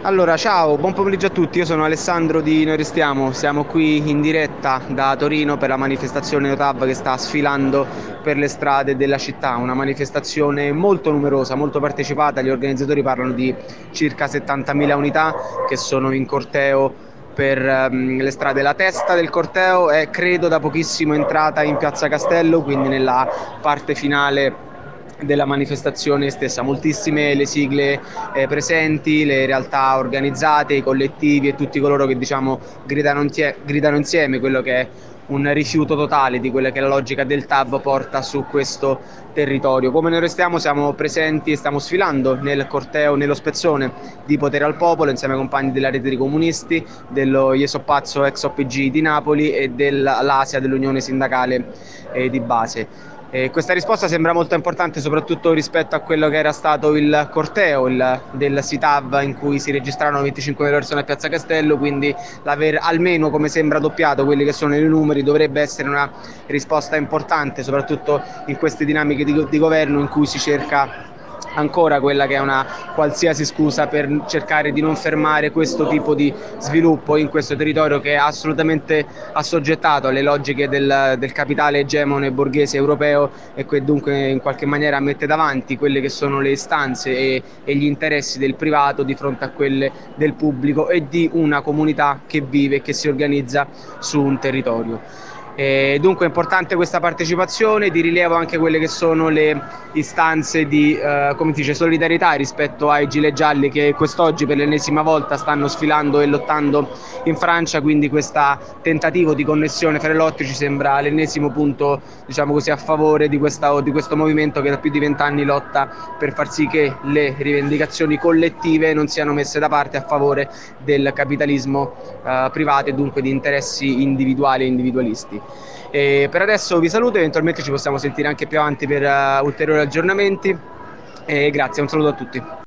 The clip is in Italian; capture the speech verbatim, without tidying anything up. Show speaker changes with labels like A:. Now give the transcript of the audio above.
A: Allora, ciao, buon pomeriggio a tutti, io sono Alessandro di Noi Restiamo, siamo qui in diretta da Torino per la manifestazione No TAV che sta sfilando per le strade della città, una manifestazione molto numerosa, molto partecipata, gli organizzatori parlano di circa settantamila unità che sono in corteo per um, le strade. La testa del corteo è credo da pochissimo entrata in Piazza Castello, quindi nella parte finale della manifestazione stessa, moltissime le sigle eh, presenti, le realtà organizzate, i collettivi e tutti coloro che diciamo gridano, intie- gridano insieme quello che è un rifiuto totale di quella che la logica del TAV porta su questo territorio. Come Noi Restiamo siamo presenti e stiamo sfilando nel corteo, nello spezzone di Potere al Popolo insieme ai compagni della rete di comunisti, dello Jesopazzo ex O P G di Napoli e dell'Asia dell'Unione Sindacale eh, di Base. Eh, questa risposta sembra molto importante soprattutto rispetto a quello che era stato il corteo il, del SITAV in cui si registrarono venticinquemila persone a Piazza Castello, quindi l'aver almeno, come sembra, doppiato quelli che sono i numeri dovrebbe essere una risposta importante, soprattutto in queste dinamiche di, di governo in cui si cerca ancora quella che è una qualsiasi scusa per cercare di non fermare questo tipo di sviluppo in questo territorio che è assolutamente assoggettato alle logiche del, del capitale egemone borghese europeo e che dunque in qualche maniera mette davanti quelle che sono le istanze e, e gli interessi del privato di fronte a quelle del pubblico e di una comunità che vive e che si organizza su un territorio. E dunque è importante questa partecipazione, di rilievo anche quelle che sono le istanze di eh, come si dice, solidarietà rispetto ai gilet gialli che quest'oggi per l'ennesima volta stanno sfilando e lottando in Francia, quindi questo tentativo di connessione fra le lotte ci sembra l'ennesimo punto, diciamo così, a favore di, questa, di questo movimento che da più di vent'anni lotta per far sì che le rivendicazioni collettive non siano messe da parte a favore del capitalismo eh, privato e dunque di interessi individuali e individualisti. E per adesso vi saluto, eventualmente ci possiamo sentire anche più avanti per uh, ulteriori aggiornamenti e grazie, un saluto a tutti.